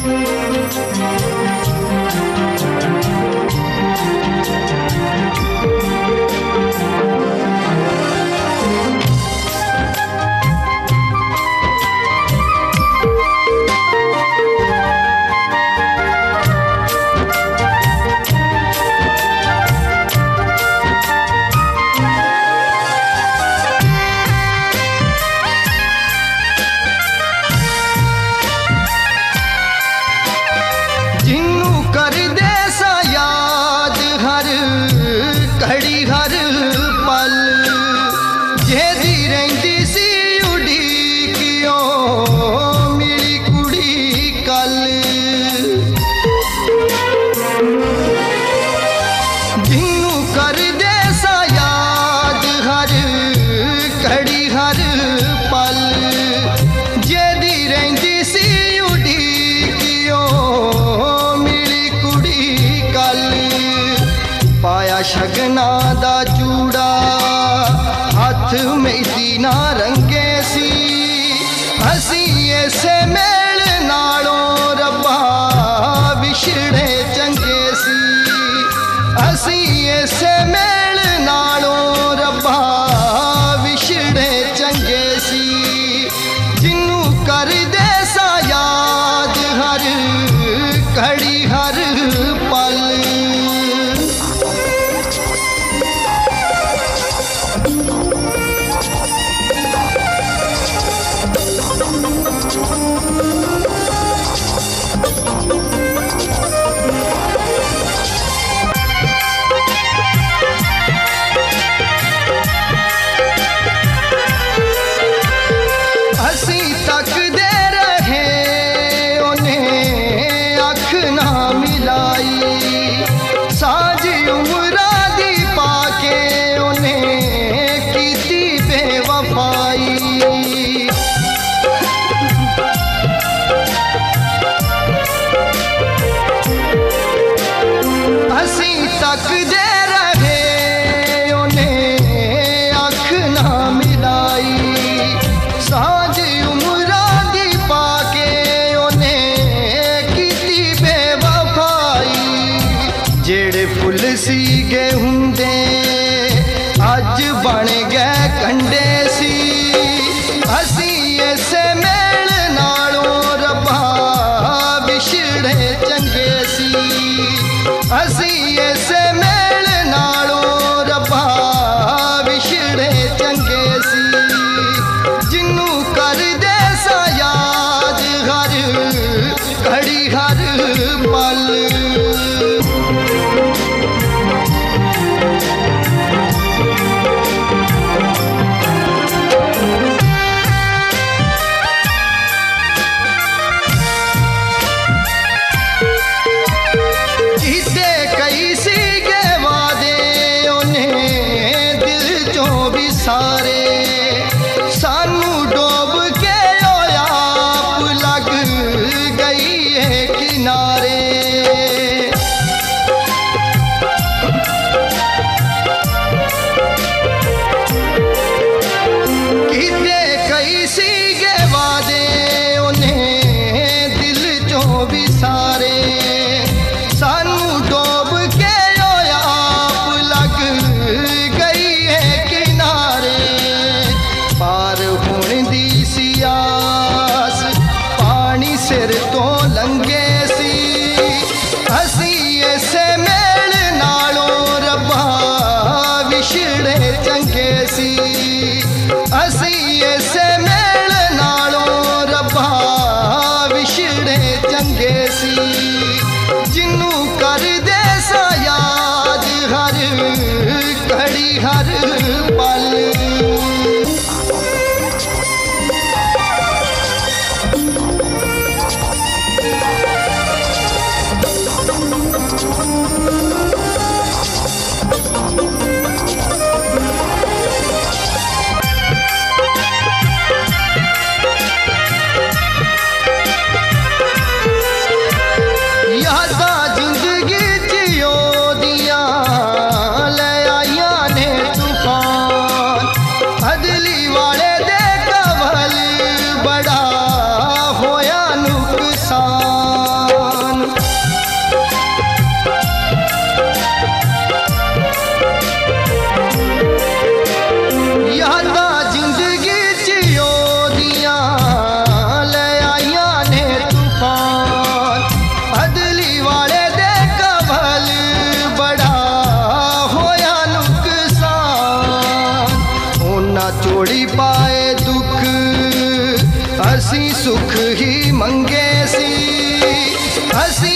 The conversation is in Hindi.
शगना दा चूड़ा हाथ में इसी ना रंगे सी, हसी ऐसे मेल नालों रब्बा विछड़े चंगे सी, हसी ऐसे मेल नालों रब्बा विछड़े चंगे सी। जिन्नू कर दे सा याद हर घड़ी हर पल, सीगे हुंदे अज बन गए कंडे सी, हसी ऐसे मेल नालों रब्बा विछड़े चंगे सी, हसी ऐसे मेल नालों रब्बा विछड़े चंगे सी। जिन्नू कर दे सा याद हर घड़ी हर पल, सारे सानू डोब के आप लग गई है किनारे, किते कई सीगे वादे उन्हें दिल चो भी सारे, सानू डोब के आप लग गई है किनारे। पार होने दी सियास पानी सिर तो लंघे सी, हसी ऐसे मेल नालों रब्बा विछड़े चंगे सी, हसी ऐसे मेल नालों रब्बा विछड़े चंगे सी। जिन्नू कर दे सा याद हर घड़ी हर पल, जिंदगी जियो दिया ले आइया ने तूफान, असी सुख ही मंगे सी, असी